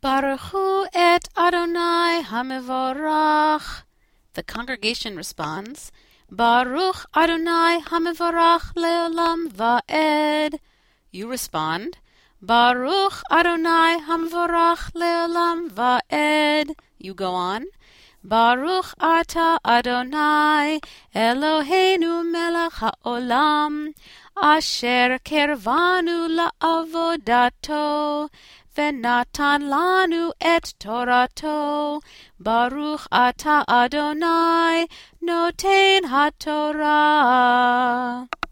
Baruch Hu et Adonai HaMevorach. The congregation responds, Baruch Adonai HaMevorach Leolam Va'ed. You respond, Baruch Adonai HaMevorach Leolam Va'ed. You go on, Baruch Ata Adonai Eloheinu Melech HaOlam Asher Kervanu La'avodato Venatan Lanu et Torato Baruch Ata Adonai Noten HaTorah.